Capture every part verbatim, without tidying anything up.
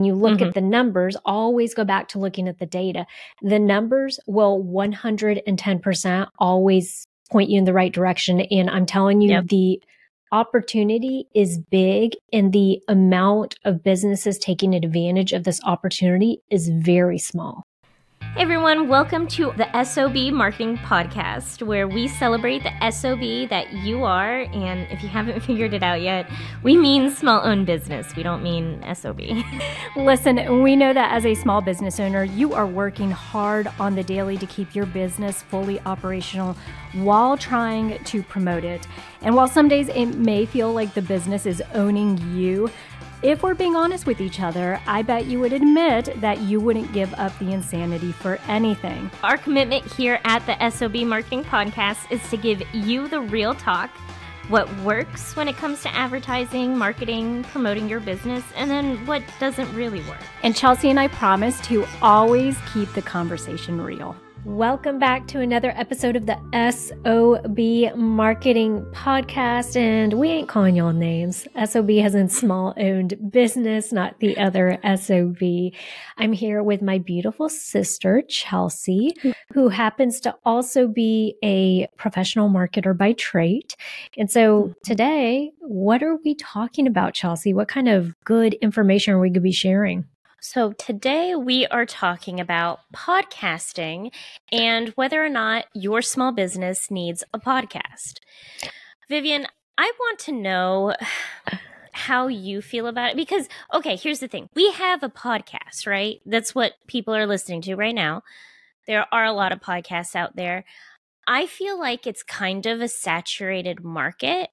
you look Mhm. at the numbers, always go back to looking at the data. The numbers will one hundred ten percent always point you in the right direction. And I'm telling you, Yep. the opportunity is big, and the amount of businesses taking advantage of this opportunity is very small. Hey everyone, welcome to the S O B Marketing Podcast, where we celebrate the S O B that you are. And if you haven't figured it out yet, we mean small owned business. We don't mean S O B. Listen, we know that as a small business owner, you are working hard on the daily to keep your business fully operational while trying to promote it. And while some days it may feel like the business is owning you, if we're being honest with each other, I bet you would admit that you wouldn't give up the insanity for anything. Our commitment here at the S O B Marketing Podcast is to give you the real talk, what works when it comes to advertising, marketing, promoting your business, and then what doesn't really work. And Chelsea and I promise to always keep the conversation real. Welcome back to another episode of the S O B Marketing Podcast, and we ain't calling y'all names. S O B has in small owned business, not the other S O B. I'm here with my beautiful sister, Chelsea, who happens to also be a professional marketer by trade. And so today, what are we talking about, Chelsea? What kind of good information are we going to be sharing? So today we are talking about podcasting and whether or not your small business needs a podcast. Vivian, I want to know how you feel about it because, okay, here's the thing. We have a podcast, right? That's what people are listening to right now. There are a lot of podcasts out there. I feel like it's kind of a saturated market.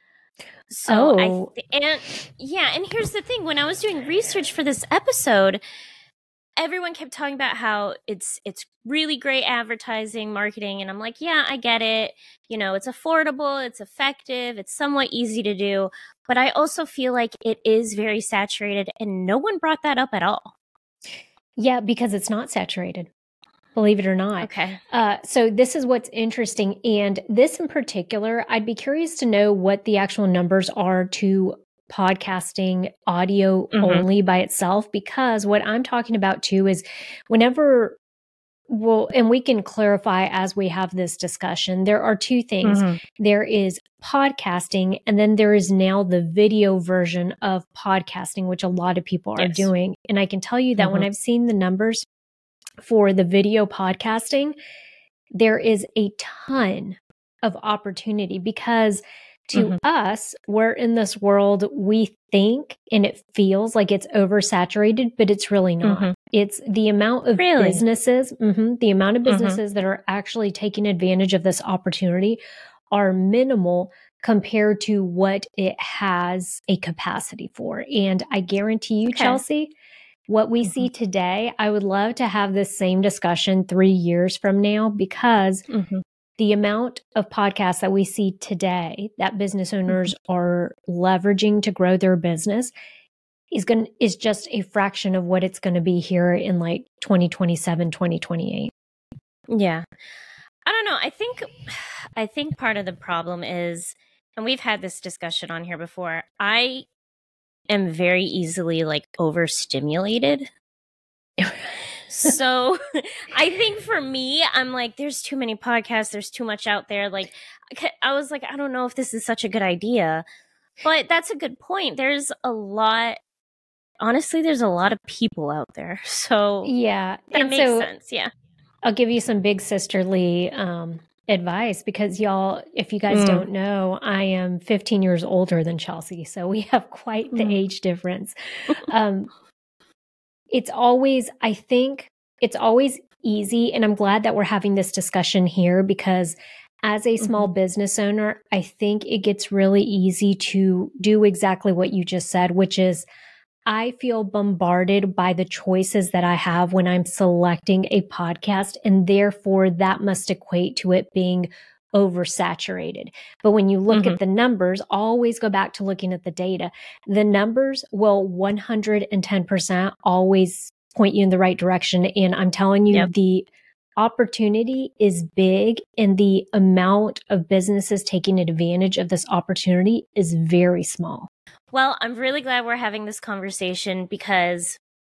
So oh. I th- and yeah, and here's the thing. When I was doing research for this episode, everyone kept talking about how it's it's really great advertising, marketing, and I'm like, yeah, I get it. You know, it's affordable, it's effective, it's somewhat easy to do, but I also feel like it is very saturated, and no one brought that up at all. Yeah, because it's not saturated. Believe it or not. Okay. Uh, so this is what's interesting. And this in particular, I'd be curious to know what the actual numbers are to podcasting audio Mhm. only by itself, because what I'm talking about too is whenever, well, and we can clarify as we have this discussion, there are two things. Mhm. There is podcasting, and then there is now the video version of podcasting, which a lot of people are Yes. doing. And I can tell you that Mhm. when I've seen the numbers for the video podcasting, there is a ton of opportunity because to Mhm. us, we're in this world, we think and it feels like it's oversaturated, but it's really not. Mhm. It's the amount of Really? businesses, mhm, the amount of Mhm. businesses that are actually taking advantage of this opportunity are minimal compared to what it has a capacity for. And I guarantee you, Okay. Chelsea, what we see Mhm. today, I would love to have this same discussion three years from now, because Mhm. the amount of podcasts that we see today that business owners are leveraging to grow their business is going is just a fraction of what it's going to be here in like twenty twenty-seven, twenty twenty-eight. Yeah. I don't know. I think I think part of the problem is, and we've had this discussion on here before, I am very easily like overstimulated. So I think for me, I'm like, there's too many podcasts, there's too much out there. Like, I was like, I don't know if this is such a good idea, but that's a good point. There's a lot, honestly, there's a lot of people out there. So Yeah. that and makes so sense. Yeah. I'll give you some big sisterly um, advice, because y'all, if you guys Mm. don't know, I am fifteen years older than Chelsea. So we have quite the Mm. age difference. um, it's always, I think it's always easy. And I'm glad that we're having this discussion here, because as a small Mhm. business owner, I think it gets really easy to do exactly what you just said, which is I feel bombarded by the choices that I have when I'm selecting a podcast, and therefore that must equate to it being oversaturated. But when you look Mhm. at the numbers, always go back to looking at the data. The numbers will one hundred ten percent always point you in the right direction. And I'm telling you, Yep. the opportunity is big, and the amount of businesses taking advantage of this opportunity is very small. Well, I'm really glad we're having this conversation because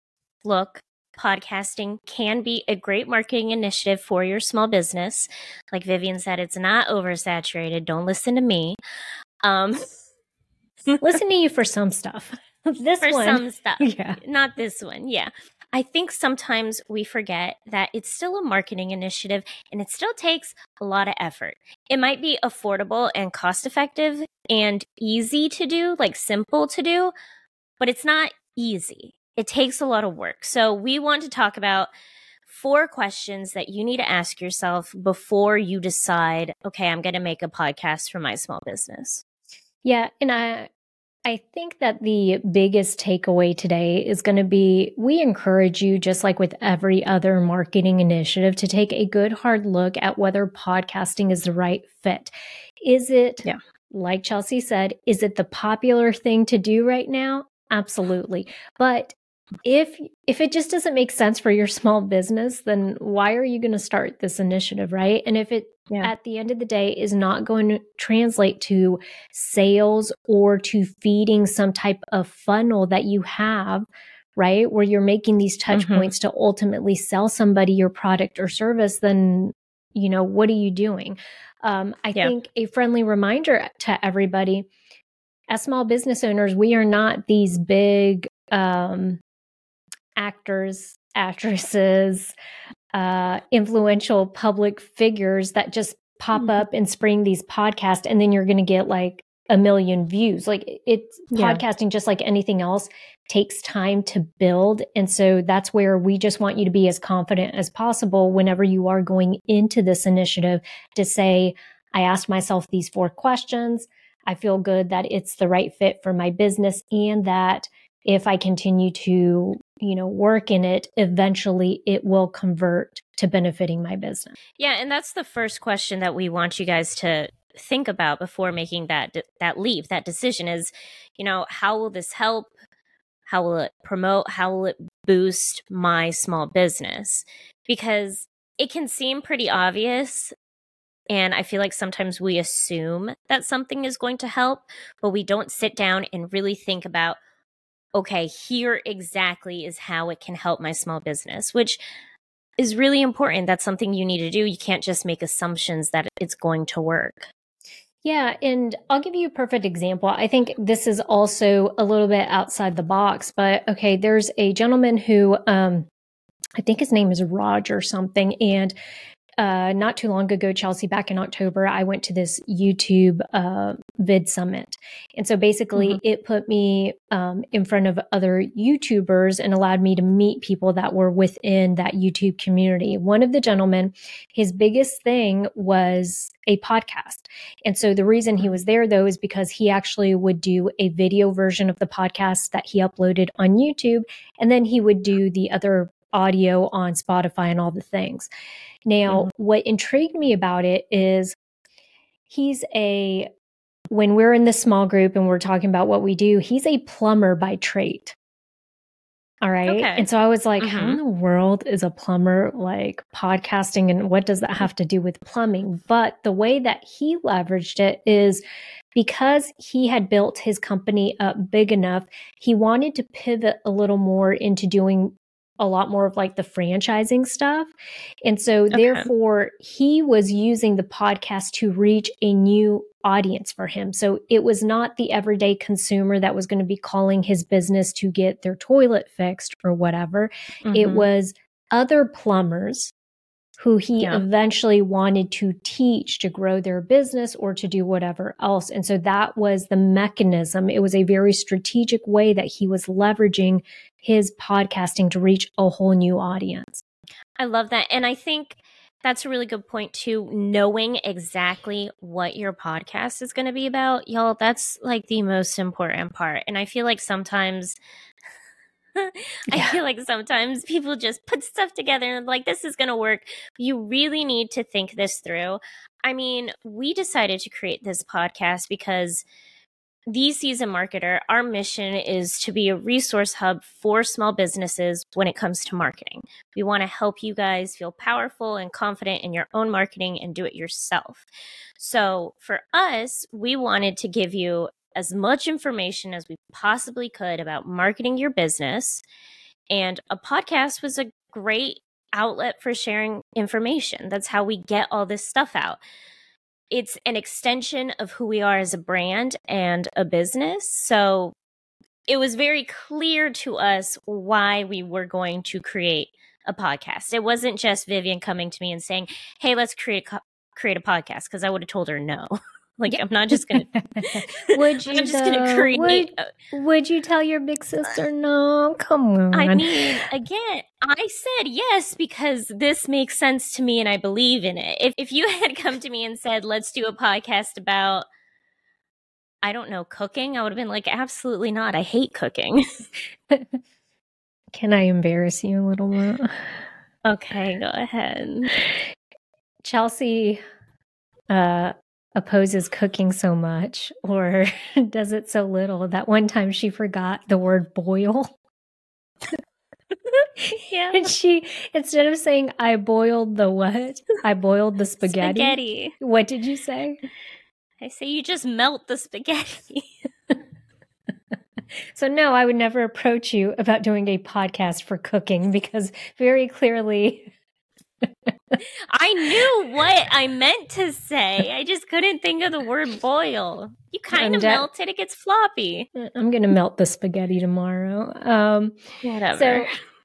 look, podcasting can be a great marketing initiative for your small business. Like Vivian said, it's not oversaturated. Don't listen to me. Um, Listen to you for some stuff. This for one. some stuff. Yeah. Not this one. Yeah. I think sometimes we forget that it's still a marketing initiative and it still takes a lot of effort. It might be affordable and cost effective and easy to do, like simple to do, but it's not easy. It takes a lot of work. So we want to talk about four questions that you need to ask yourself before you decide, okay, I'm going to make a podcast for my small business. Yeah. And I, I think that the biggest takeaway today is going to be, we encourage you, just like with every other marketing initiative, to take a good hard look at whether podcasting is the right fit. Is it, yeah. like Chelsea said, is it the popular thing to do right now? Absolutely. But if if it just doesn't make sense for your small business, then why are you going to start this initiative, right? And if it yeah. at the end of the day is not going to translate to sales or to feeding some type of funnel that you have, right, where you're making these touch mm-hmm. points to ultimately sell somebody your product or service, then, you know, what are you doing? Um, I yeah. think a friendly reminder to everybody, as small business owners, we are not these big um, actors, actresses, uh, influential public figures that just pop mm-hmm. up and spring these podcasts, and then you're going to get like a million views. Like it's yeah. podcasting, just like anything else, takes time to build. And so that's where we just want you to be as confident as possible whenever you are going into this initiative, to say, I asked myself these four questions. I feel good that it's the right fit for my business, and that if I continue to, you know, work in it, eventually it will convert to benefiting my business. Yeah. And that's the first question that we want you guys to think about before making that, that leap, that decision is, you know, how will this help? How will it promote? How will it boost my small business? Because it can seem pretty obvious. And I feel like sometimes we assume that something is going to help, but we don't sit down and really think about, okay, here exactly is how it can help my small business, which is really important. That's something you need to do. You can't just make assumptions that it's going to work. Yeah, and I'll give you a perfect example. I think this is also a little bit outside the box, but okay, there's a gentleman who, um, I think his name is Raj or something, and Uh, not too long ago, Chelsea, back in October, I went to this YouTube uh, vid summit. And so basically mm-hmm. it put me um, in front of other YouTubers and allowed me to meet people that were within that YouTube community. One of the gentlemen, his biggest thing was a podcast. And so the reason he was there, though, is because he actually would do a video version of the podcast that he uploaded on YouTube. And then he would do the other audio on Spotify and all the things. Now, mm-hmm. what intrigued me about it is he's a, when we're in this small group and we're talking about what we do, he's a plumber by trade. All right. Okay. And so I was like, mm-hmm. how in the world is a plumber like podcasting, and what does that have to do with plumbing? But the way that he leveraged it is because he had built his company up big enough, he wanted to pivot a little more into doing a lot more of like the franchising stuff. And so okay. therefore he was using the podcast to reach a new audience for him. So it was not the everyday consumer that was going to be calling his business to get their toilet fixed or whatever. Mm-hmm. It was other plumbers who he yeah. eventually wanted to teach to grow their business or to do whatever else. And so that was the mechanism. It was a very strategic way that he was leveraging his podcasting to reach a whole new audience. I love that. And I think that's a really good point too. Knowing exactly what your podcast is going to be about, y'all, that's like the most important part. And I feel like sometimes I yeah. feel like sometimes people just put stuff together and like, this is going to work. You really need to think this through. I mean, we decided to create this podcast because The Seasoned Marketer, our mission is to be a resource hub for small businesses when it comes to marketing. We want to help you guys feel powerful and confident in your own marketing and do it yourself. So for us, we wanted to give you as much information as we possibly could about marketing your business And a podcast was a great outlet for sharing information. That's how we get all this stuff out. It's an extension of who we are as a brand and a business. So it was very clear to us why we were going to create a podcast. It wasn't just Vivian coming to me and saying, hey, let's create a, create a podcast, because I would have told her no. Like, I'm not just going to, would you, I'm just going to create. Would, a, would you tell your big sister no? Come on. I mean, again, I said yes because this makes sense to me and I believe in it. If, if you had come to me and said, let's do a podcast about, I don't know, cooking, I would have been like, absolutely not. I hate cooking. Can I embarrass you a little bit? Okay, go ahead. Chelsea, uh, opposes cooking so much, or does it so little, that one time she forgot the word boil. Yeah. And she, instead of saying, I boiled the what? I boiled the spaghetti. Spaghetti. What did you say? I say you just melt the spaghetti. So no, I would never approach you about doing a podcast for cooking, because very clearly... I knew what I meant to say. I just couldn't think of the word boil. You kind of de- melt it, it gets floppy. I'm going to melt the spaghetti tomorrow. Um, Whatever. So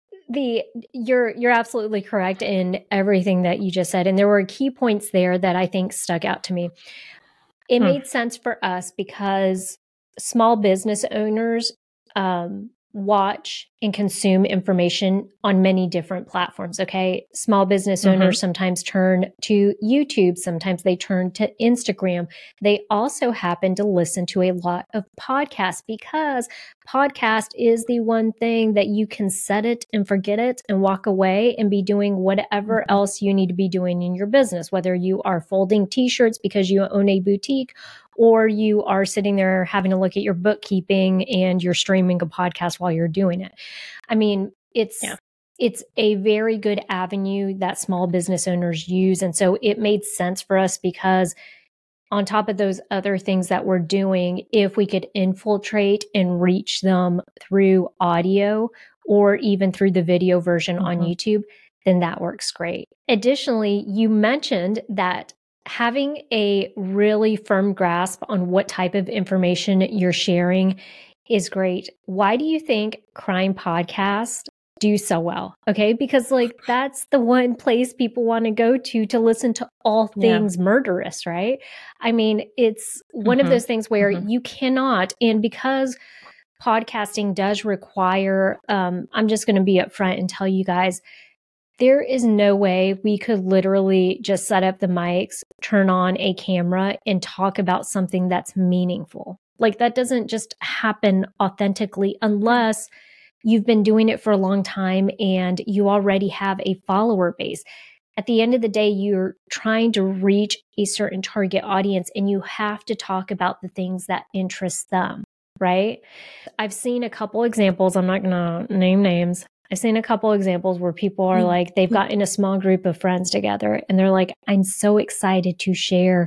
the you're you're absolutely correct in everything that you just said, and there were key points there that I think stuck out to me. It hmm. made sense for us because small business owners um, watch and consume information on many different platforms. Okay. Small business mm-hmm. owners sometimes turn to YouTube. Sometimes they turn to Instagram. They also happen to listen to a lot of podcasts, because podcast is the one thing that you can set it and forget it and walk away and be doing whatever mm-hmm. else you need to be doing in your business, whether you are folding t-shirts because you own a boutique, or you are sitting there having a look at your bookkeeping and you're streaming a podcast while you're doing it. I mean, it's yeah. it's a very good avenue that small business owners use. And so it made sense for us, because on top of those other things that we're doing, if we could infiltrate and reach them through audio or even through the video version mm-hmm. on YouTube, then that works great. Additionally, you mentioned that having a really firm grasp on what type of information you're sharing is great. Why do you think crime podcasts do so well? Okay, because like that's the one place people want to go to to listen to all things yeah. murderous, right? I mean, it's one mm-hmm. of those things where mm-hmm. you cannot, and because podcasting does require, um, I'm just going to be upfront and tell you guys, there is no way we could literally just set up the mics, turn on a camera, and talk about something that's meaningful. Like that doesn't just happen authentically unless you've been doing it for a long time and you already have a follower base. At the end of the day, you're trying to reach a certain target audience, and you have to talk about the things that interest them, right? I've seen a couple examples. I'm not going to name names. I've seen a couple examples where people are like, they've gotten a small group of friends together and they're like, I'm so excited to share,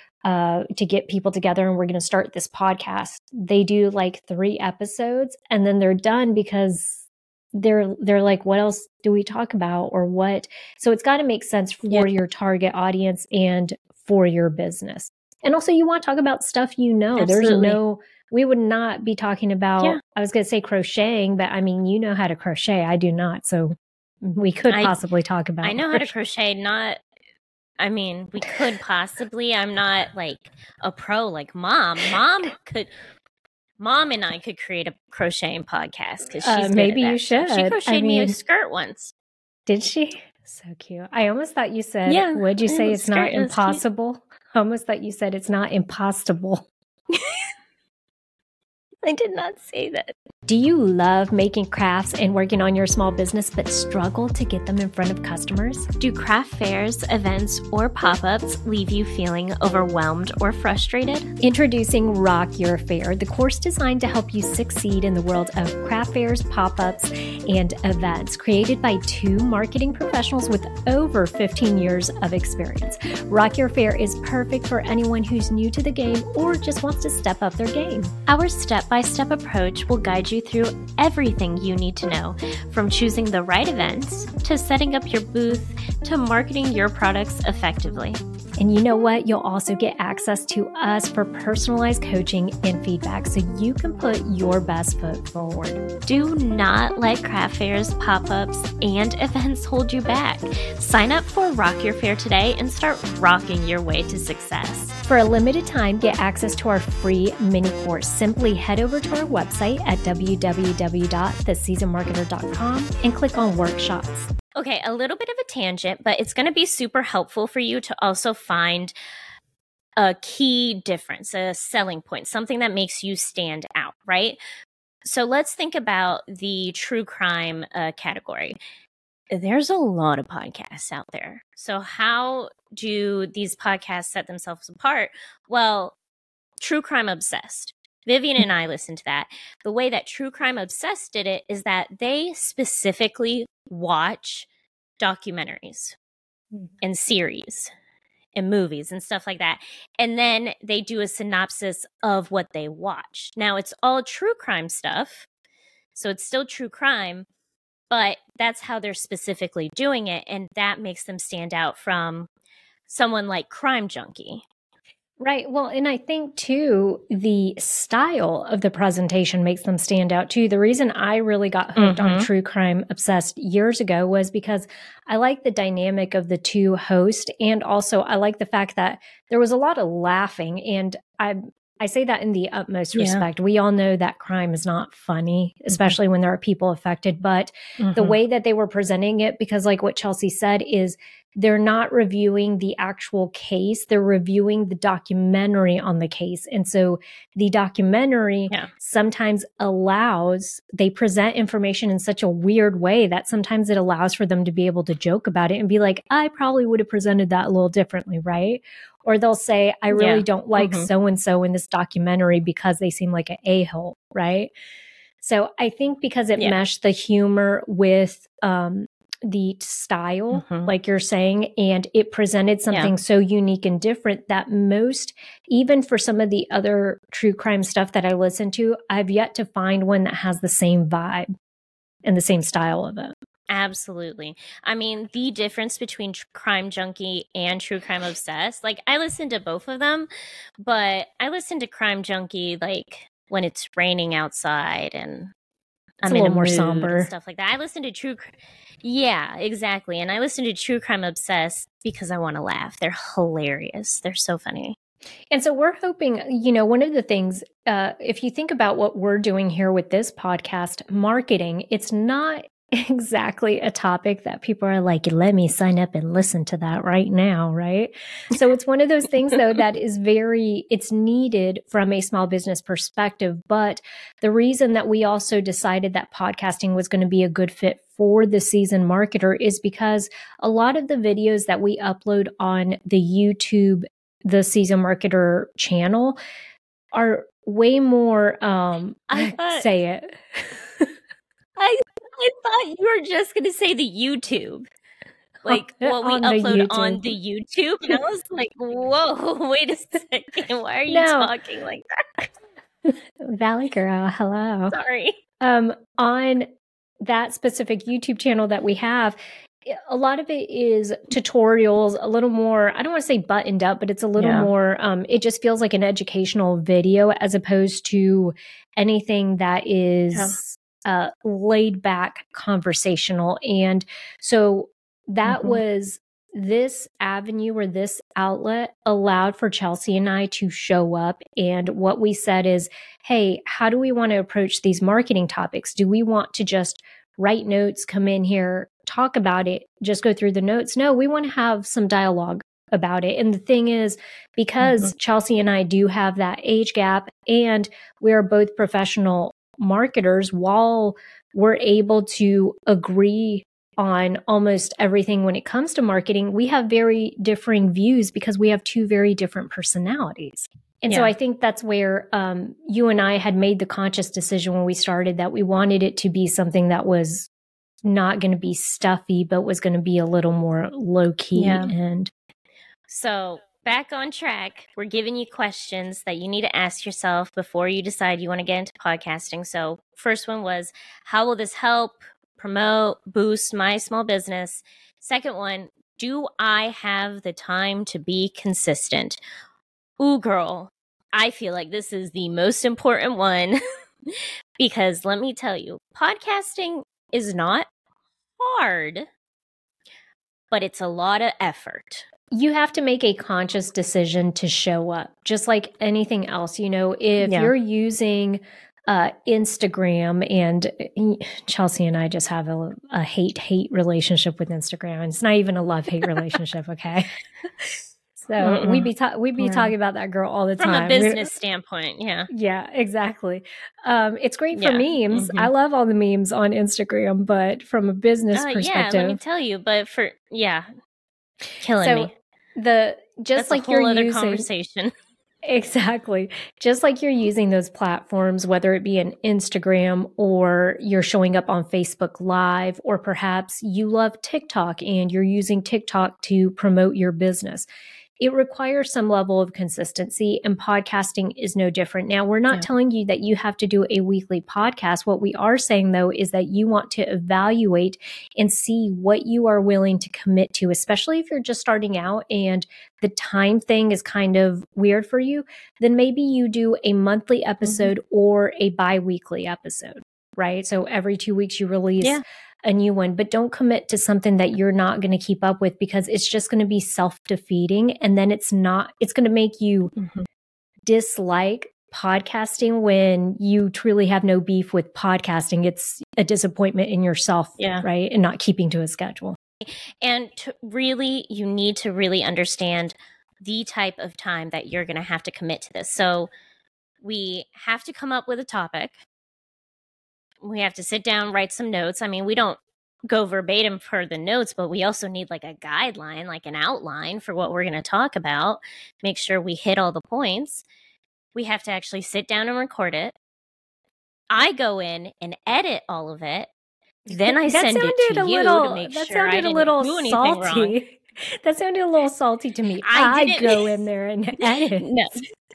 uh, to get people together, and we're going to start this podcast. They do like three episodes and then they're done, because they're, they're like, what else do we talk about, or what? So it's got to make sense for yeah. your target audience and for your business. And also you want to talk about stuff, you know, Absolutely. There's no, we would not be talking about, yeah. I was going to say crocheting, but I mean, you know how to crochet. I do not. So we could I, possibly talk about I know crochet. how to crochet. Not, I mean, we could possibly. I'm not like a pro like mom. Mom could, mom and I could create a crocheting podcast, because she's uh, maybe you should. She crocheted I mean, me a skirt once. Did she? So cute. I almost thought you said, yeah, would you say it's not impossible? I almost thought you said it's not impossible. I did not say that. Do you love making crafts and working on your small business but struggle to get them in front of customers? Do craft fairs, events, or pop-ups leave you feeling overwhelmed or frustrated? Introducing Rock Your Fair, the course designed to help you succeed in the world of craft fairs, pop-ups, and events, created by two marketing professionals with over fifteen years of experience. Rock Your Fair is perfect for anyone who's new to the game or just wants to step up their game. Our step step-by-step approach will guide you through everything you need to know, from choosing the right events, to setting up your booth, to marketing your products effectively. And you know what? You'll also get access to us for personalized coaching and feedback so you can put your best foot forward. Do not let craft fairs, pop-ups, and events hold you back. Sign up for Rock Your Fair today and start rocking your way to success. For a limited time, get access to our free mini course. Simply head over to our website at w w w dot the season marketer dot com and click on workshops. Okay, a little bit of a tangent, but it's going to be super helpful for you to also find a key difference, a selling point, something that makes you stand out, right? So let's think about the true crime uh, category. There's a lot of podcasts out there. So how do these podcasts set themselves apart? Well, True Crime Obsessed. Vivian and I listened to that. The way that True Crime Obsessed did it is that they specifically watch documentaries and series and movies and stuff like that. And then they do a synopsis of what they watch. Now, it's all true crime stuff, so it's still true crime, but that's how they're specifically doing it. And that makes them stand out from someone like Crime Junkie. Right. Well, and I think too, the style of the presentation makes them stand out too. The reason I really got hooked Mm-hmm. on True Crime Obsessed years ago was because I like the dynamic of the two hosts. And also I like the fact that there was a lot of laughing. And I, I say that in the utmost Yeah. respect. We all know that crime is not funny, especially when there are people affected, but Mm-hmm. the way that they were presenting it, because like what Chelsea said is, they're not reviewing the actual case. They're reviewing the documentary on the case. And so the documentary Yeah. sometimes allows, they present information in such a weird way that sometimes it allows for them to be able to joke about it and be like, I probably would have presented that a little differently, right? Or they'll say, I really Yeah. don't like Mhm. so-and-so in this documentary because they seem like an a-hole, right? So I think because it Yeah. meshed the humor with, um, the style, Mhm. like you're saying, and it presented something Yeah. so unique and different that most, even for some of the other true crime stuff that I listen to, I've yet to find one that has the same vibe and the same style of it. Absolutely. I mean, the difference between Tr- Crime Junkie and True Crime Obsessed, like I listen to both of them, but I listen to Crime Junkie like when it's raining outside and It's I'm a in a little more mood somber. and stuff like that. I listen to True Cr- Yeah, exactly. And I listen to True Crime Obsessed because I want to laugh. They're hilarious. They're so funny. And so we're hoping, you know, one of the things, uh, if you think about what we're doing here with this podcast, marketing, it's not exactly a topic that people are like, let me sign up and listen to that right now, right? So it's one of those things, though, that is very, it's needed from a small business perspective. But the reason that we also decided that podcasting was going to be a good fit for the seasoned marketer is because a lot of the videos that we upload on the YouTube, the Seasoned Marketer channel, are way more, um, I thought- say it. I I thought you were just going to say the YouTube. Like what we On the upload on YouTube. the YouTube. And I was like, whoa, wait a second. Why are you No. talking like that? Valley Girl, hello. Sorry. Um, on that specific YouTube channel that we have, a lot of it is tutorials, a little more, I don't want to say buttoned up, but it's a little Yeah. more, um, it just feels like an educational video as opposed to anything that is uh, laid back conversational. And so that Mhm. was this avenue or this outlet allowed for Chelsea and I to show up. And what we said is, hey, how do we want to approach these marketing topics? Do we want to just write notes, come in here, talk about it, just go through the notes? No, we want to have some dialogue about it. And the thing is, because Chelsea and I do have that age gap and we are both professional marketers, while we're able to agree on almost everything when it comes to marketing, we have very differing views because we have two very different personalities. And so Yeah. I think that's where um, you and I had made the conscious decision when we started that we wanted it to be something that was not going to be stuffy, but was going to be a little more low key. Yeah. And So back on track. We're giving you questions that you need to ask yourself before you decide you want to get into podcasting. So first one was, how will this help promote, boost my small business? Second one, do I have the time to be consistent? Ooh, girl, I feel like this is the most important one because let me tell you, podcasting is not hard, but it's a lot of effort. You have to make a conscious decision to show up, just like anything else. You know, if Yeah. you're using uh, Instagram, and Chelsea and I just have a, a hate-hate relationship with Instagram. It's not even a love-hate relationship, okay? So Mm-mm. we'd be ta- we'd be Yeah. talking about that girl all the From time. a business standpoint, yeah. Yeah, exactly. Um, it's great for Yeah. memes. Mhm. I love all the memes on Instagram, but from a business Uh, yeah, perspective, let me tell you, but for, yeah, killing so me. the just That's like a whole you're other using conversation. exactly, just like you're using those platforms, whether it be an Instagram or you're showing up on Facebook Live, or perhaps you love TikTok and you're using TikTok to promote your business. It requires some level of consistency, and podcasting is no different. Now, we're not Yeah. telling you that you have to do a weekly podcast. What we are saying, though, is that you want to evaluate and see what you are willing to commit to, especially if you're just starting out and the time thing is kind of weird for you. Then maybe you do a monthly episode mm-hmm. or a bi-weekly episode, right? So every two weeks you release yeah. a new one, but don't commit to something that you're not going to keep up with, because it's just going to be self-defeating. And then it's not, it's going to make you mm-hmm. dislike podcasting when you truly have no beef with podcasting. It's a disappointment in yourself, yeah. right? And not keeping to a schedule. And to really, you need to really understand the type of time that you're going to have to commit to this. So we have to come up with a topic. We have to sit down, write some notes. I mean, we don't go verbatim for the notes, but we also need like a guideline, like an outline for what we're going to talk about. Make sure we hit all the points. We have to actually sit down and record it. I go in and edit all of it. Then I that send it to you little, to make that sure I sounded didn't a little do anything salty. wrong. That sounded a little salty to me. I, I go in there and edit. No.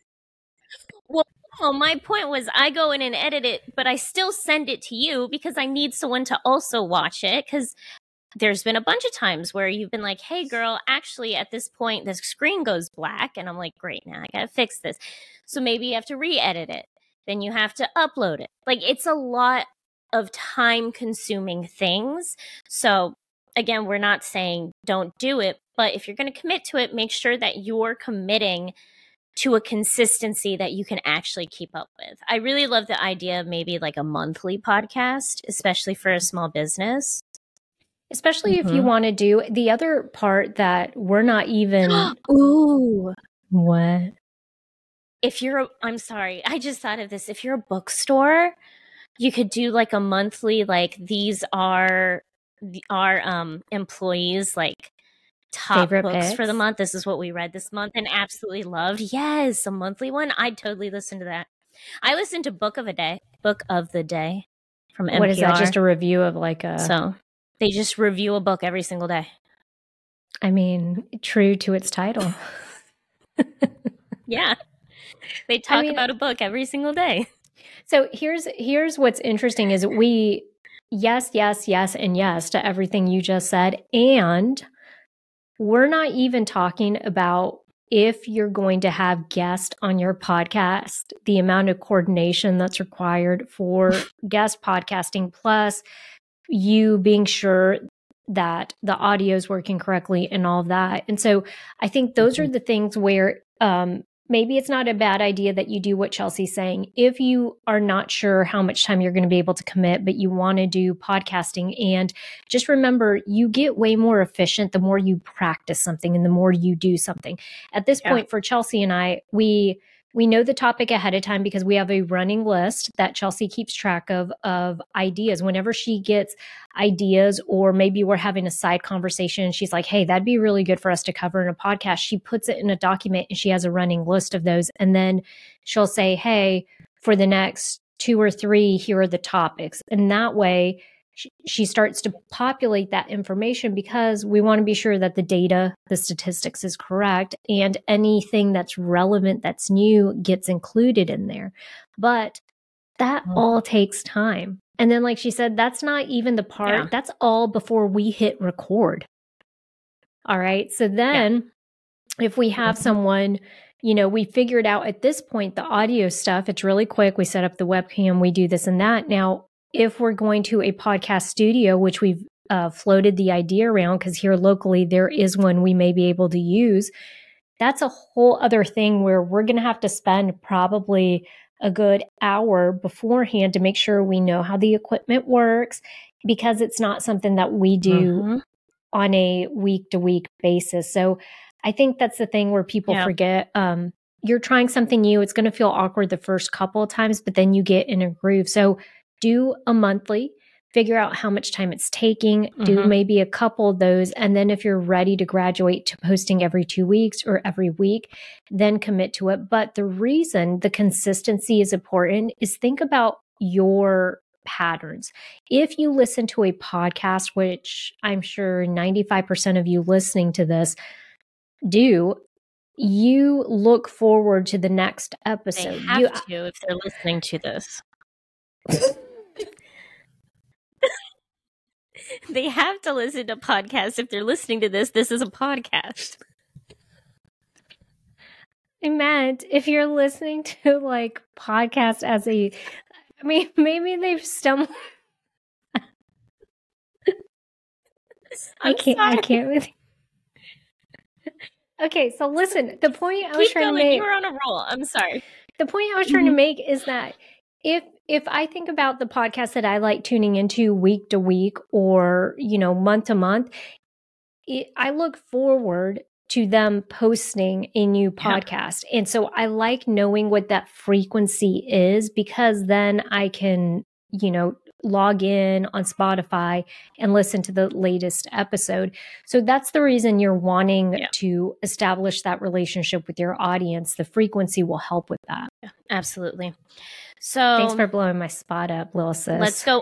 Well, Well, my point was I go in and edit it, but I still send it to you because I need someone to also watch it, because there's been a bunch of times where you've been like, hey, girl, actually, at this point, the screen goes black. And I'm like, great, now I got to fix this. So maybe you have to re-edit it. Then you have to upload it. Like, it's a lot of time-consuming things. So, again, we're not saying don't do it. But if you're going to commit to it, make sure that you're committing to a consistency that you can actually keep up with. I really love the idea of maybe like a monthly podcast, especially for a small business. Especially mm-hmm. if you want to do the other part that we're not even. Ooh. What? If you're, a, I'm sorry, I just thought of this. If you're a bookstore, you could do like a monthly, like these are our um, employees, like top favorite books picks for the month. This is what we read this month and absolutely loved. Yes, a monthly one. I'd totally listen to that. I listened to Book of a Day, Book of the Day from N P R. What is that? Just a review of like a. So they just review a book every single day. I mean, true to its title. Yeah. They talk I mean, about a book every single day. So here's here's what's interesting is we yes, yes, yes, and yes to everything you just said. And we're not even talking about if you're going to have guests on your podcast, the amount of coordination that's required for guest podcasting, plus you being sure that the audio is working correctly and all of that. And so I think those mm-hmm. are the things where um, maybe it's not a bad idea that you do what Chelsea's saying. If you are not sure how much time you're going to be able to commit, but you want to do podcasting, and just remember, you get way more efficient the more you practice something and the more you do something. At this yeah. point, for Chelsea and I, we we know the topic ahead of time because we have a running list that Chelsea keeps track of, of ideas. Whenever she gets ideas, or maybe we're having a side conversation and she's like, hey, that'd be really good for us to cover in a podcast, she puts it in a document and she has a running list of those. And then she'll say, hey, for the next two or three, here are the topics. And that way she, she starts to populate that information because we want to be sure that the data, the statistics is correct, and anything that's relevant, that's new, gets included in there. But that mm-hmm. all takes time. And then, like she said, that's not even the part, yeah. that's all before we hit record. All right. So then yeah. if we have mm-hmm. someone, you know, we figured out at this point the audio stuff, it's really quick. We set up the webcam, we do this and that. Now, if we're going to a podcast studio, which we've uh, floated the idea around, because here locally there is one we may be able to use, that's a whole other thing where we're going to have to spend probably a good hour beforehand to make sure we know how the equipment works, because it's not something that we do mm-hmm. on a week to week basis. So I think that's the thing where people yeah. forget. Um, you're trying something new. It's going to feel awkward the first couple of times, but then you get in a groove. So do a monthly, figure out how much time it's taking, mm-hmm. do maybe a couple of those. And then if you're ready to graduate to posting every two weeks or every week, then commit to it. But the reason the consistency is important is think about your patterns. If you listen to a podcast, which I'm sure ninety-five percent of you listening to this do, you look forward to the next episode. They have you, to if they're listening to this. They have to listen to podcasts if they're listening to this. This is a podcast. I meant if you're listening to like podcast as a, I mean, maybe they've stumbled. I can't. Sorry. I can't really. Okay, so listen. The point I was Keep trying going. to make. You were on a roll. I'm sorry. The point I was trying mm-hmm. to make is that if if I think about the podcast that I like tuning into week to week or, you know, month to month, it, I look forward to them posting a new podcast. Yeah. And so I like knowing what that frequency is, because then I can, you know, log in on Spotify and listen to the latest episode. So that's the reason you're wanting yeah. to establish that relationship with your audience. The frequency will help with that. Yeah, absolutely. So thanks for blowing my spot up, little sis. Let's go.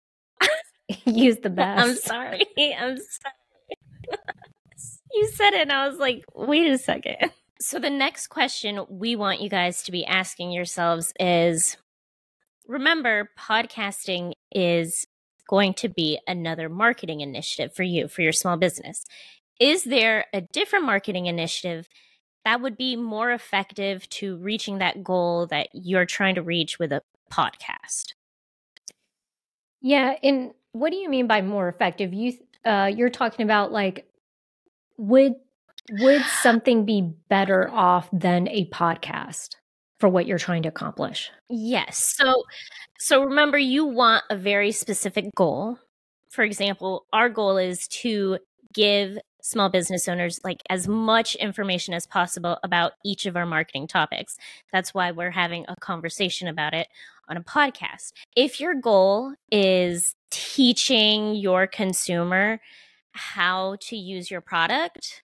Use the best. I'm sorry. I'm sorry. You said it and I was like, wait a second. So the next question we want you guys to be asking yourselves is, remember, podcasting is going to be another marketing initiative for you, for your small business. Is there a different marketing initiative that would be more effective to reaching that goal that you're trying to reach with a podcast? Yeah. And what do you mean by more effective? You, uh, you're talking about like, would, would something be better off than a podcast for what you're trying to accomplish? Yes. So, so remember, you want a very specific goal. For example, our goal is to give small business owners like as much information as possible about each of our marketing topics. That's why we're having a conversation about it on a podcast. If your goal is teaching your consumer how to use your product,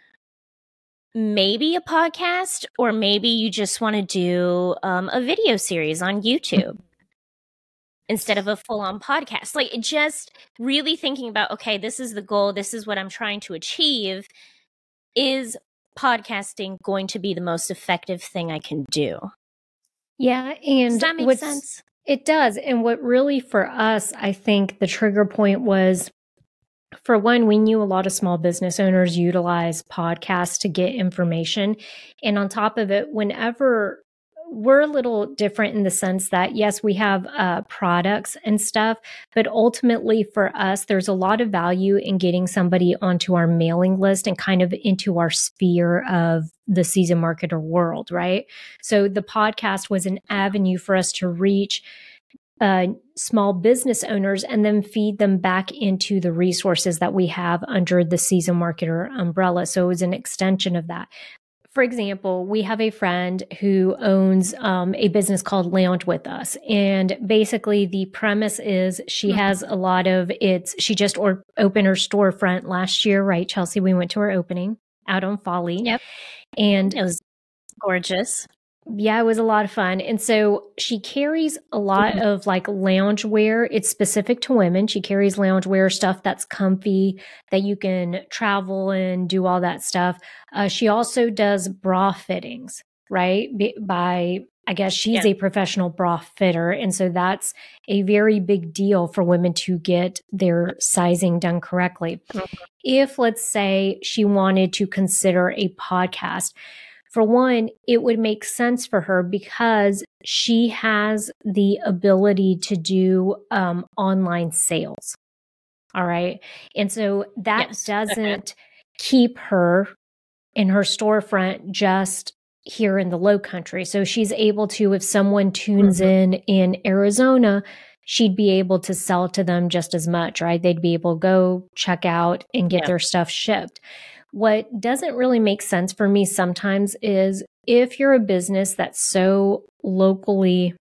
maybe a podcast, or maybe you just want to do um, a video series on YouTube instead of a full-on podcast. Like, just really thinking about, okay, this is the goal, this is what I'm trying to achieve. Is podcasting going to be the most effective thing I can do? Yeah, and does that make sense? It does. And what really for us, I think the trigger point was, for one, we knew a lot of small business owners utilize podcasts to get information. And on top of it, whenever we're a little different in the sense that, yes, we have uh, products and stuff, but ultimately for us, there's a lot of value in getting somebody onto our mailing list and kind of into our sphere of the season marketer world, right? So the podcast was an avenue for us to reach uh, small business owners and then feed them back into the resources that we have under the season marketer umbrella. So it was an extension of that. For example, we have a friend who owns um, a business called Lounge With Us. And basically the premise is she mm-hmm. has a lot of it's, she just or, opened her storefront last year, right, Chelsea? We went to her opening out on Folly. Yep. And it was gorgeous. Yeah, it was a lot of fun. And so she carries a lot Mhm. of like lounge wear. It's specific to women. She carries lounge wear stuff that's comfy, that you can travel and do all that stuff. Uh, she also does bra fittings, right? Be- by, I guess she's Yeah. a professional bra fitter. And so that's a very big deal for women to get their sizing done correctly. Mhm. If, let's say, she wanted to consider a podcast, for one, it would make sense for her because she has the ability to do um, online sales. All right. And so that Yes. doesn't keep her in her storefront just here in the low country. So she's able to, if someone tunes Mhm. in in Arizona, she'd be able to sell to them just as much, right? They'd be able to go check out and get Yeah. their stuff shipped. What doesn't really make sense for me sometimes is if you're a business that's so locally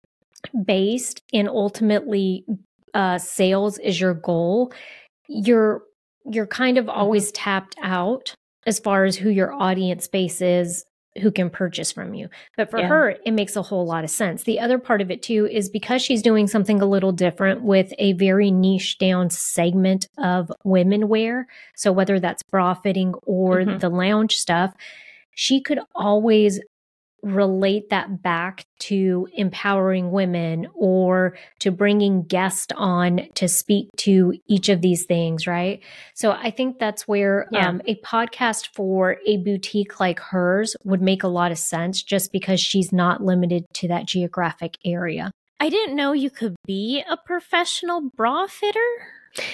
based and ultimately uh, sales is your goal, you're you're kind of always tapped out as far as who your audience base is, who can purchase from you. But for Yeah. her, it makes a whole lot of sense. The other part of it too is because she's doing something a little different with a very niche down segment of women wear. So whether that's bra fitting or Mhm. the lounge stuff, she could always relate that back to empowering women or to bringing guests on to speak to each of these things, right? So I think that's where Yeah. um, a podcast for a boutique like hers would make a lot of sense just because she's not limited to that geographic area. I didn't know you could be a professional bra fitter.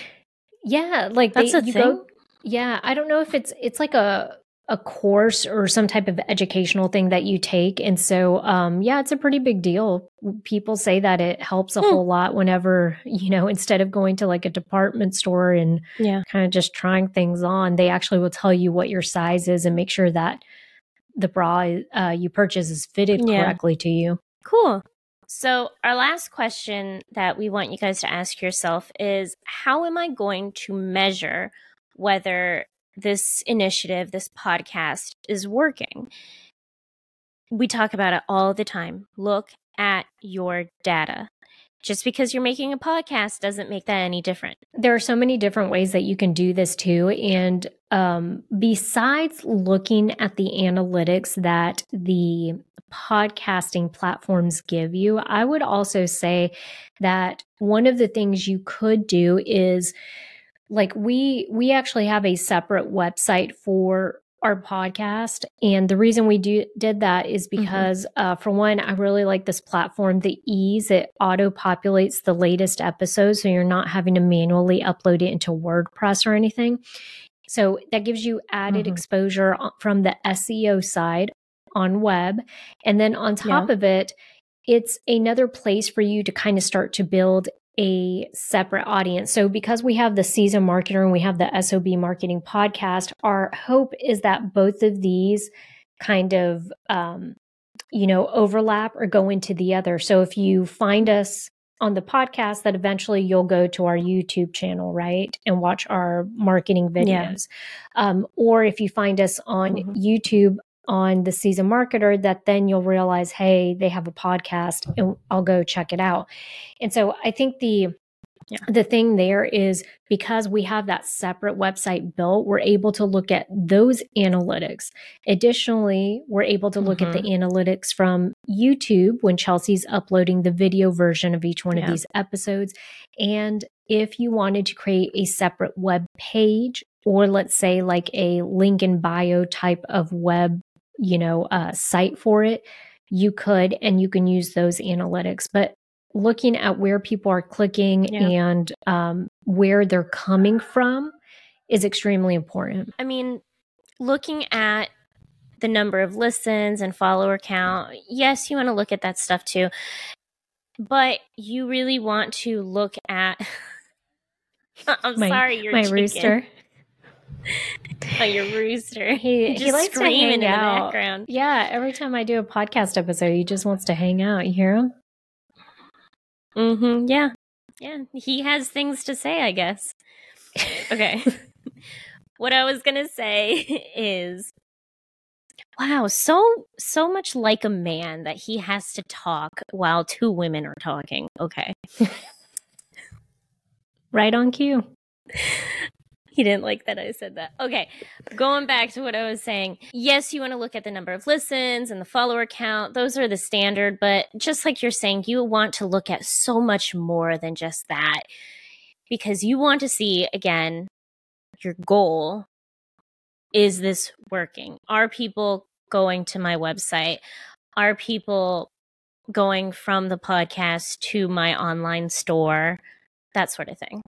Yeah, like That's they a you thing? go yeah, I don't know if it's it's like a a course or some type of educational thing that you take. And so um yeah, it's a pretty big deal. People say that it helps a Hmm. whole lot whenever, you know, instead of going to like a department store and Yeah. kind of just trying things on, they actually will tell you what your size is and make sure that the bra uh, you purchase is fitted Yeah. correctly to you. Cool. So, our last question that we want you guys to ask yourself is, how am I going to measure whether this initiative, this podcast, is working? We talk about it all the time. Look at your data. Just because you're making a podcast doesn't make that any different. There are so many different ways that you can do this too. And um, besides looking at the analytics that the podcasting platforms give you, I would also say that one of the things you could do is like we we actually have a separate website for our podcast, and the reason we do did that is because mm-hmm. uh, for one, I really like this platform, the ease. It auto populates the latest episodes, so you're not having to manually upload it into WordPress or anything. So that gives you added mm-hmm. exposure from the S E O side on web, and then on top yeah. of it, it's another place for you to kind of start to build a separate audience. So because we have the Seasoned Marketer and we have the S O B Marketing Podcast, our hope is that both of these kind of, um, you know, overlap or go into the other. So if you find us on the podcast, that eventually you'll go to our YouTube channel, right? And watch our marketing videos. Yeah. Um, or if you find us on mm-hmm. YouTube, on the Seasoned Marketer, that then you'll realize, hey, they have a podcast and I'll go check it out. And so I think the yeah. the thing there is because we have that separate website built, we're able to look at those analytics. Additionally, we're able to look mm-hmm. at the analytics from YouTube when Chelsea's uploading the video version of each one yeah. of these episodes. And if you wanted to create a separate web page, or let's say like a link in bio type of web you know, uh, site for it, you could, and you can use those analytics. But looking at where people are clicking yeah. and um, where they're coming from is extremely important. I mean, looking at the number of listens and follower count, yes, you want to look at that stuff too. But you really want to look at... I'm my, sorry, your my chicken. rooster. Oh, your rooster. He, just he likes to hang in out. The background. Yeah, every time I do a podcast episode, he just wants to hang out. You hear him? Mm-hmm. Yeah. Yeah. He has things to say, I guess. Okay. What I was going to say is Wow, so so much like a man that he has to talk while two women are talking. Okay. Right on cue. He didn't like that I said that. Okay, going back to what I was saying. Yes, you want to look at the number of listens and the follower count. Those are the standard, but just like you're saying, you want to look at so much more than just that, because you want to see, again, your goal. Is this working? Are people going to my website? Are people going from the podcast to my online store? That sort of thing.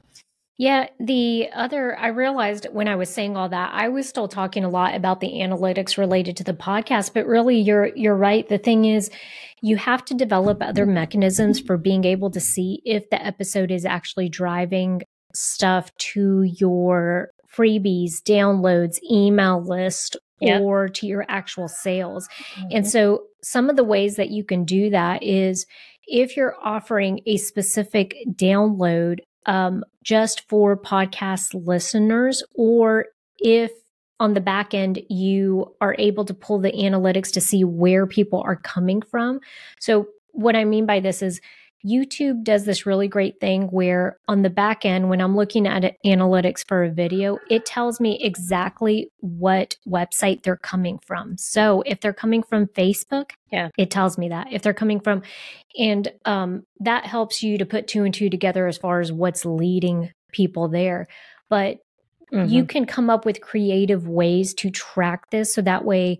Yeah, the other, I realized when I was saying all that, I was still talking a lot about the analytics related to the podcast, but really you're you're right. The thing is, you have to develop other mechanisms for being able to see if the episode is actually driving stuff to your freebies, downloads, email list, yep. or to your actual sales. Mm-hmm. And so some of the ways that you can do that is if you're offering a specific download Um, just for podcast listeners, or if on the back end you are able to pull the analytics to see where people are coming from. So what I mean by this is YouTube does this really great thing where on the back end, when I'm looking at it, analytics for a video, it tells me exactly what website they're coming from. So if they're coming from Facebook, yeah, it tells me that. If they're coming from, and um, that helps you to put two and two together as far as what's leading people there. But mm-hmm. you can come up with creative ways to track this so that way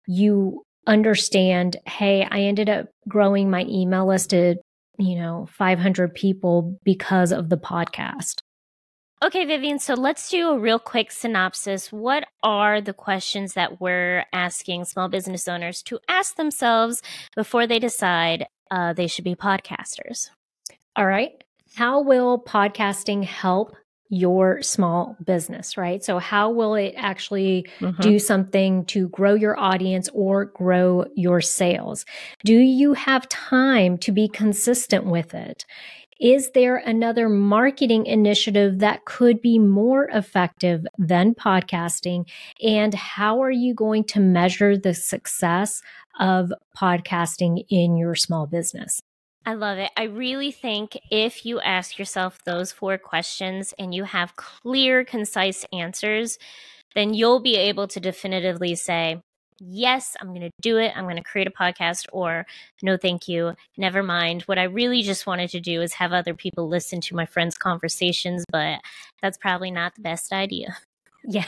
you understand, hey, I ended up growing my email list to you know, five hundred people because of the podcast. Okay, Vivian, so let's do a real quick synopsis. What are the questions that we're asking small business owners to ask themselves before they decide uh, they should be podcasters? All right. How will podcasting help your small business, right? So how will it actually mm-hmm. do something to grow your audience or grow your sales? Do you have time to be consistent with it? Is there another marketing initiative that could be more effective than podcasting? And how are you going to measure the success of podcasting in your small business? I love it. I really think if you ask yourself those four questions and you have clear, concise answers, then you'll be able to definitively say, yes, I'm going to do it. I'm going to create a podcast, or no, thank you. Never mind. What I really just wanted to do is have other people listen to my friends' conversations, but that's probably not the best idea. Yeah.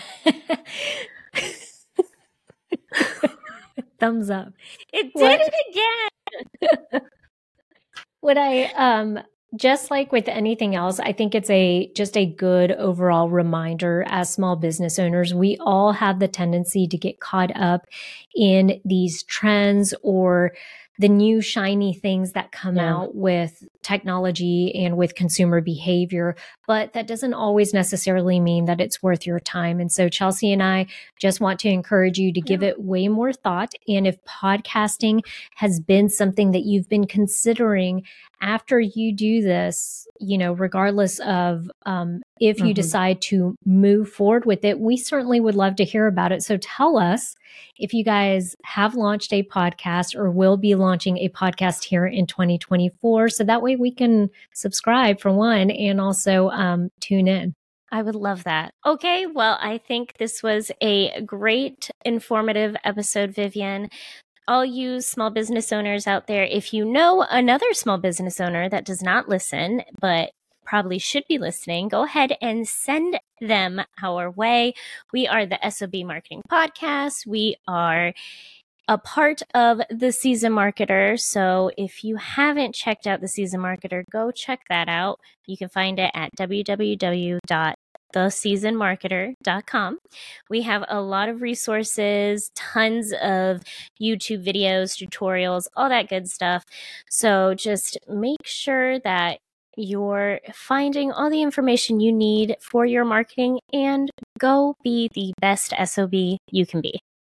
Thumbs up. It did what? it again. What I, um, just like with anything else, I think it's a just a good overall reminder as small business owners. We all have the tendency to get caught up in these trends or the new shiny things that come yeah. out with technology and with consumer behavior, but that doesn't always necessarily mean that it's worth your time. And so Chelsea and I just want to encourage you to give yeah. it way more thought. And if podcasting has been something that you've been considering after you do this, you know, regardless of um, if you mm-hmm. decide to move forward with it, we certainly would love to hear about it. So tell us if you guys have launched a podcast or will be launching a podcast here in twenty twenty-four. So that way we can subscribe for one and also um, tune in. I would love that. Okay, well, I think this was a great, informative episode, Vivian. All you small business owners out there, if you know another small business owner that does not listen, but probably should be listening, go ahead and send them our way. We are the S O B Marketing Podcast. We are a part of the Season Marketer. So if you haven't checked out the Season Marketer, go check that out. You can find it at w w w dot the season marketer dot com. We have a lot of resources, tons of YouTube videos, tutorials, all that good stuff. So just make sure that you're finding all the information you need for your marketing and go be the best S O B you can be.